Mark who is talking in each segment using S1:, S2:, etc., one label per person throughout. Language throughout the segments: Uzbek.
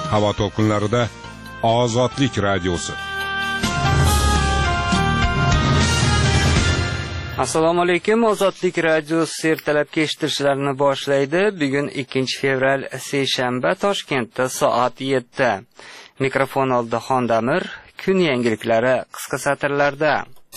S1: Havo to'lqinlarida Ozodlik radiosi.
S2: Assalomu alaykum. Ozodlik radiosi ertalabki eshittirishlarni boshlaydi. Bugun 2 fevral seshanba, Toshkentda soat 7. Mikrofon oldida Xondamir. Kun yangiliklari qisqa satrlarda.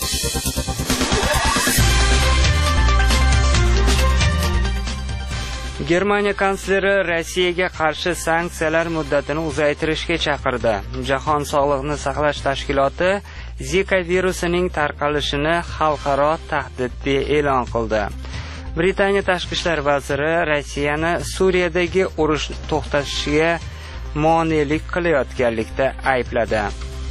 S2: Germaniya kansleri Rossiyaga qarshi sanksiyalar muddatini uzaytirishga chaqirdi. Jahon sog'liqni saqlash tashkiloti Zika virusining tarqalishini xalqaro tahdid deb e'lon qildi. Britaniya tashqi ishlar vaziri Rossiyani Suriyadagi urush to'xtatishiga monelik qilayotganlikda aybladi.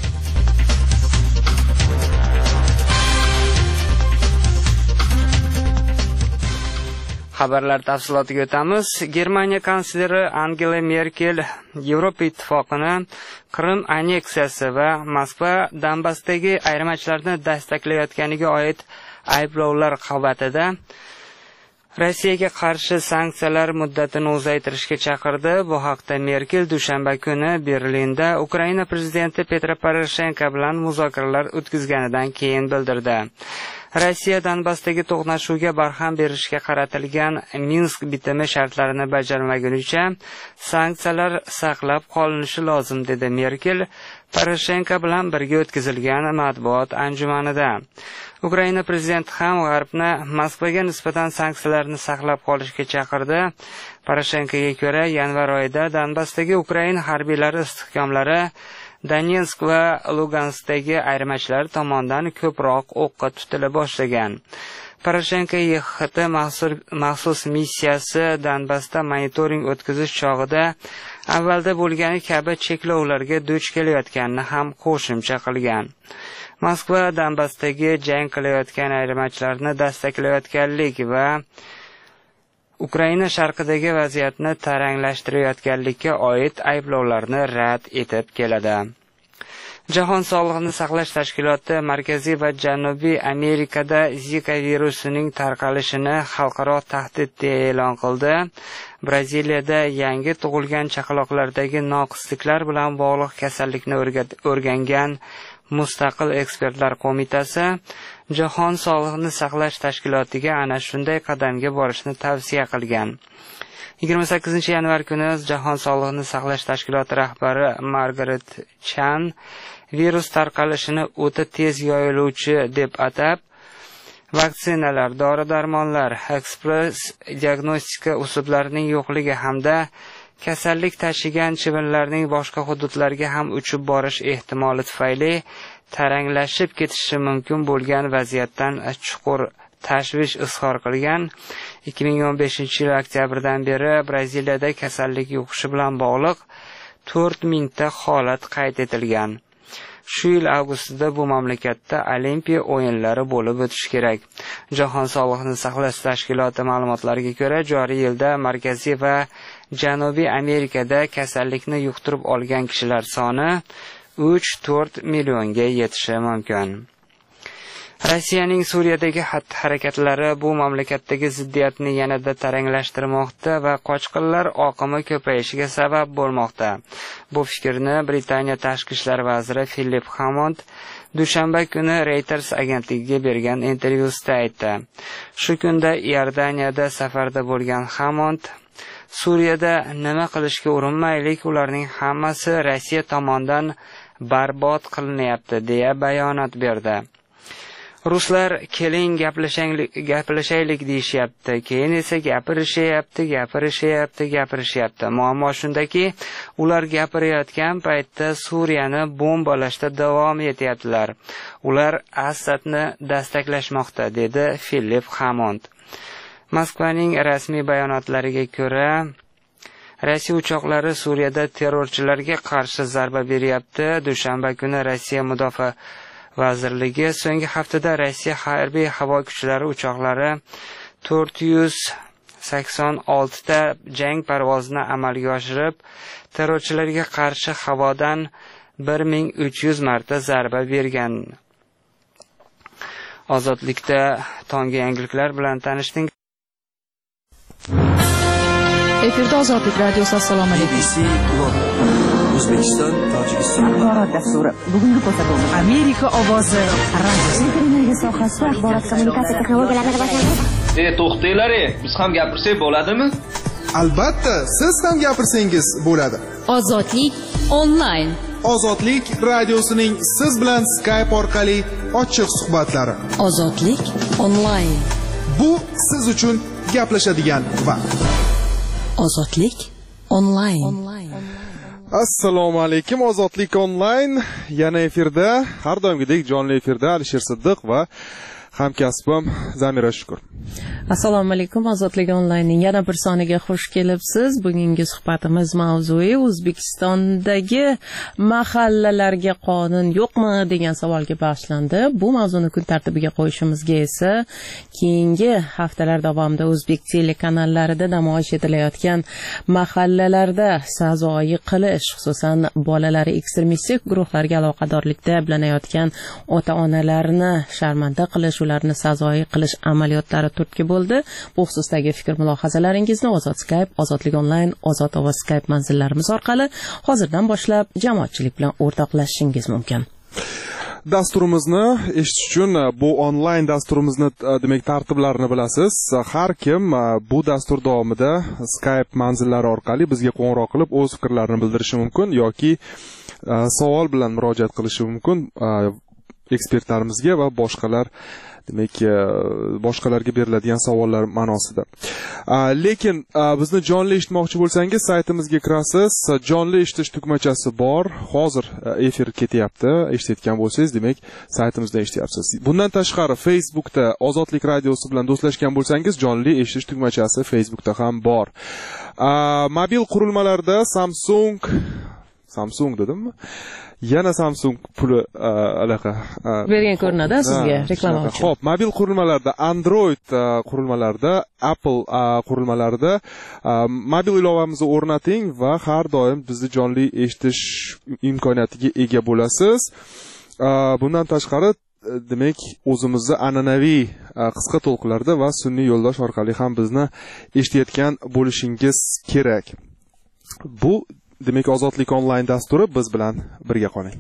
S2: Xabarlar tafsilotiga o'tamiz. Germaniya kansleri Angela Merkel Yevropa ittifoqini Qrim anneksiyasi va Moskva Donbassdagi ayirmachilarni destaklayotganiga oid ayblovlar qabatida Rossiyaga qarshi sanksiyalar muddatini uzaytirishga chaqirdi. Bu haqda Merkel dushanba kuni Berlinda Ukraina prezidenti Petro Poroshenko bilan muzokaralar o'tkazganidan keyin bildirdi. Rossiya Donbassdagi to'qnashuvga barham berishga qaratilgan Minsk bitimi shartlarini bajarmagunicha sanksiyalar saqlab qolinishi lozim, dedi Merkel Poroshenko bilan birga o'tkazilgan matbuot anjumanida. Ukraina prezidenti ham G'arbni Moskvaga nisbatan sanksiyalarni saqlab qolishga chaqirdi. Poroshenkoga ko'ra, yanvar oyida Donbassdagi Ukraina harbiylari istehkomlari Donetsk va Luganskdagi ayirmachilar tomonidan ko'proq o'qqa tutila boshlagan. Poroshenko YXT maxsus missiyasi Donbassda monitoring o'tkazish chog'ida avvalda bo'lgani kabi cheklovlarga duch kelayotganini ham qo'shimcha qilgan. Moskva Donbassdagi jang qilayotgan ayirmachilarni destaklayotganlik va Ukraina sharqidagi vaziyatni taranglashtirayotganlikka oid ayblovlarni rad etib keladi. Jahon sog'liqni saqlash tashkiloti Markaziy va Janubiy Amerikada Zika virusining tarqalishini xalqaro tahdid deb e'lon qildi. Braziliyada yangi tug'ilgan chaqaloqlardagi noqisliklar bilan bog'liq kasallikni o'rgangan Mustaqil ekspertlar qo'mitasi Jahon sog'liqni saqlash tashkilotiga ana shunday qadamga borishni tavsiya qilgan. 28 yanvar kuni Jahon sog'liqni saqlash tashkiloti rahbari Margaret Chan virus tarqalishini o'ta tez yoyiluvchi deb atab, vaksinalar, dori-darmonlar, ekspress diagnostika uslublarining yo'qligi hamda kasallik tashigan chivinlarning boshqa hududlarga ham uchib borish ehtimoli tufayli taranglashib ketishi mumkin bo'lgan vaziyatdan chuqur tashvish izhor qilgan. 2015-yil oktyabrdan beri Braziliyada kasallik yuqishi bilan bog'liq 4000 ta holat qayd etilgan. Shu yil avgustida bu mamlakatda Olimpiya o'yinlari bo'lib o'tishi kerak. Jahon sog'liqni saqlash tashkiloti ma'lumotlariga ko'ra, joriy yilda Markaziy va Janubiy Amerikada kasallikni yuqtirib olgan kishilar soni 3-4 millionga yetishi mumkin. Rossiyaning Suriyadagi xatti-harakatlari bu mamlakatdagi ziddiyatni yanada taranglashtirmoqda va qochqinlar oqimi ko'payishiga sabab bo'lmoqda. Bu fikrni Britaniya tashqi ishlar vaziri Philip Hammond dushanba kuni Reuters agentligiga bergan intervyusida aytdi. Shu kunda Iordaniyada safarda bo'lgan Hammond Suriyada nima qilishga urinmaylik, ularning hammasi Rossiya tomonidan barbod qilinyapti deya bayonot berdi. Ruslar keling gaplashaylik deyishyapti, keyin esa gapirishyapti. Muammo shundaki, ular gapirayotgan paytda Suriyani bombalashda davom etyaptilar. Ular Asadni dastaklashmoqda, dedi Philip Hammond. Moskvaning rasmiy bayonotlariga ko'ra, Rossiya uchoqlari Suriyada terrorchilarga qarshi zarba beryapti. Dushanba kuni Rossiya mudofaa vazirligi so'nggi haftada Rossiya harbiy havo kuchlari uchoqlari 486 ta jang parvozini amalga oshirib, terrorchilarga qarshi havodan 1300 marta zarba bergan. Ozodlikda tongi yangiliklar bilan tanishding.
S3: Efirda Ozodlik radiosi. Assalomu alaykum. O'zbekiston, Tojikiston
S4: axborot dasturi. Bugungi ko'rsatuvimiz Amerika ovozi radiosi. Televiziya sohasida axborot kommunikatsiya texnologiyalarini rivojlantirish.
S5: To'xtanglar, biz ham gapirsak bo'ladimi?
S6: Albatta, siz ham gapirsangiz bo'ladi.
S7: Ozodlik onlayn.
S6: Ozodlik radiosining siz bilan Skype orqali ochiq suhbatlari.
S7: Ozodlik onlayn.
S6: Bu siz uchun gaplashadigan vaqt.
S7: Ozodlik onlayn.
S8: Assalomu alaykum, Ozodlik onlayn yana efirda, har doimgidek jonli efirda Alisher Siddiq va hamkasbim Zamira Shukur.
S9: Assalomu alaykum, Ozodlik onlaynning yana bir soniga xush kelibsiz. Bugungi suhbatimiz mavzui O'zbekistondagi mahallalarga qonun yo'qmi degan savolga bag'ishlandi. Bu mavzuni kun tartibiga qo'yishimizga esa keyingi haftalar davomida o'zbek telekanallarida namoyish etilayotgan mahallalarda sazoyi qilish, xususan bolalari ekstremistik guruhlarga aloqadorlikda ayblanayotgan ota-onalarni sharmanda qilish, ularni sazoyi qilish amaliyotlari turtki bo'ldi. Bu xususdagi fikr mulohazalaringizni Ozod Skype, Ozodlik onlayn, Ozod ovoz Skype manzillarimiz orqali hozirdan boshlab jamoatchilik bilan o'rtoqlashishingiz mumkin.
S8: Dasturimizni eshitish uchun bu onlayn dasturimizni demak tartiblarini bilasiz. Har kim bu dastur davomida Skype manzillari orqali bizga qo'ng'iroq qilib o'z fikrlarini bildirishi mumkin yoki savol bilan murojaat qilishi mumkin ekspertlarimizga va demak boshqalarga beriladigan savollar ma'nosida. Lekin bizni jonli eshitmoqchi bo'lsangiz, saytimizga kirasiz. Jonli eshitish tugmachasi bor. Hozir efir ketyapti. Eshitayotgan bo'lsangiz, demak, saytimizdan eshityapsiz. Bundan tashqari Facebookda Ozodlik radiosi bilan do'stlashgan bo'lsangiz, jonli eshitish tugmachasi Facebookda ham bor. Mobil qurilmalarda Samsung dedimmi? Yana Samsung puli aloqa
S9: bergan ko'rinadi sizga reklama uchun.
S8: Xo'p, mobil qurilmalarda, Android qurilmalarda, Apple qurilmalarida mobil ilovamizni o'rnating va har doim bizni jonli eshitish imkoniyatiga ega bo'lasiz. Bundan tashqari, demak, o'zimizni an'anaviy qisqa to'lqinlarda va sun'iy yo'ldosh orqali ham bizni eshitayotgan bo'lishingiz kerak. Bu demak, Ozodlik onlayn dasturi, biz bilan birga qoling.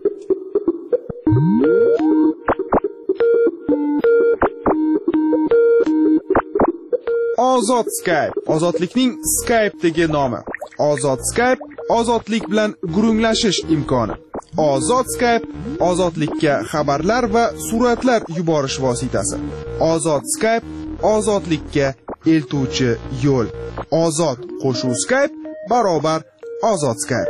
S6: Ozod Skype, ozodlikning Skype'dagi nomi. Ozod Skype, ozodlik bilan gurunglashish imkoni. Ozod Skype, ozodlikka xabarlar va suratlar yuborish vositasi. Ozod Skype, ozodlikka eltuvchi yo'l. Ozod qo'shuv Skype barobar Ozod Skype.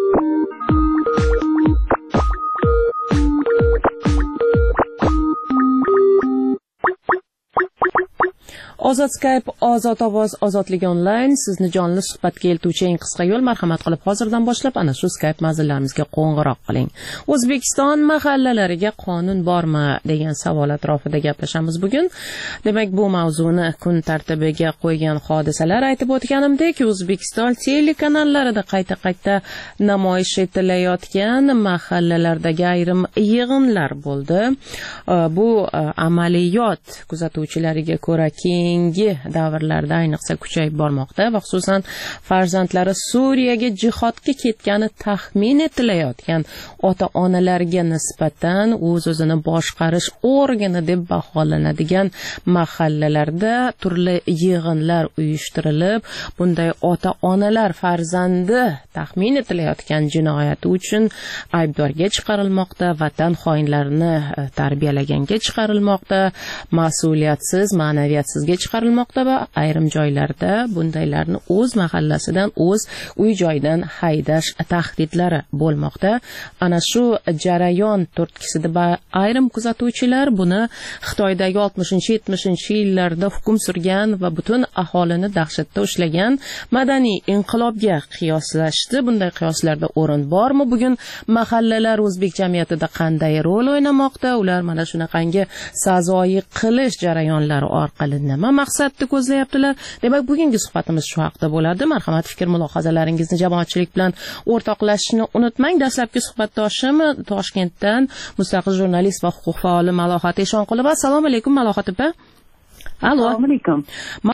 S9: Ozod Skype, Ozod ovoz, Ozodlik onlayn sizni jonli suhbatga eltuvchi eng qisqa yo'l. Marhamat qilib hozirdan boshlab ana shu Skype manzillarimizga qo'ng'iroq qiling. O'zbekiston mahallalariga qonun bormi degan savol atrofida gaplashamiz bugun. Demak, bu mavzuni kun tartibiga qo'ygan hodisalar aytib o'tganimdek, O'zbekiston telekanallarida qayta namoyish etilayotgan mahallalardagi ayrim yig'inlar bo'ldi. Bu amaliyot kuzatuvchilariga ko'ra keyingi davrlarda ayniqsa kuchayib bormoqda va xususan farzandlari Suriyaga jihodga ketgani taxmin etilayotgan ota-onalarga nisbatan o'z-o'zini boshqarish organi deb baholanadigan mahallalarda turli yig'inlar uyushtirilib, bunday ota-onalar farzandi taxmin etilayotgan jinoyati uchun aybdorga chiqarilmoqda, vatan xoinlarini tarbiyalaganga chiqarilmoqda, mas'uliyatsiz, ma'naviyatsizga chiqarilmoqda va ayrim joylarda bundaylarni o'z mahallasidan, o'z uy joyidan haydash tahdidlari bo'lmoqda. Ana shu jarayon turtkisida ayrim kuzatuvchilar buni Xitoydagi 60-70-yillarda hukm surgan va butun aholini dahshatda ushlagan madaniy inqilobga qiyoslashdi. Bunday qiyoslarda o'rin bormi? Bugun mahallalar o'zbek jamiyatida qanday rol o'ynamoqda? Ular mana shunaqangi sazoyi qilish jarayonlari orqali nima maqsadni ko'zlayaptilar? Demak, bugungi suhbatimiz shu haqda bo'ladi. Marhamat, fikr mulohazalaringizni jamoatchilik bilan o'rtoqlashishni unutmang. Dastlabki suhbatdoshim Toshkentdan mustaqil jurnalist va huquq faoli Malohat Eshonqulova. Assalomu alaykum Malohat opa. Allo.
S4: Assalomu alaykum.